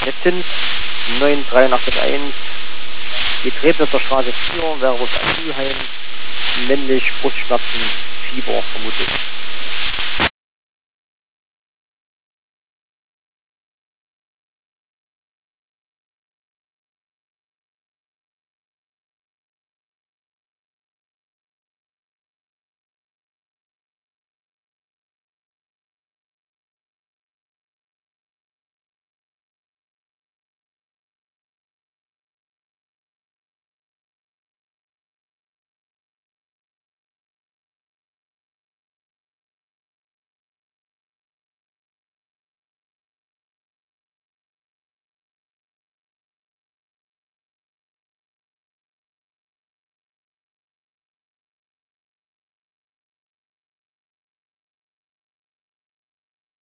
Netzins 93881, Getretnitzer Straße 4, Verus Asylheim, männlich, Brustschmerzen, Fieber vermutlich.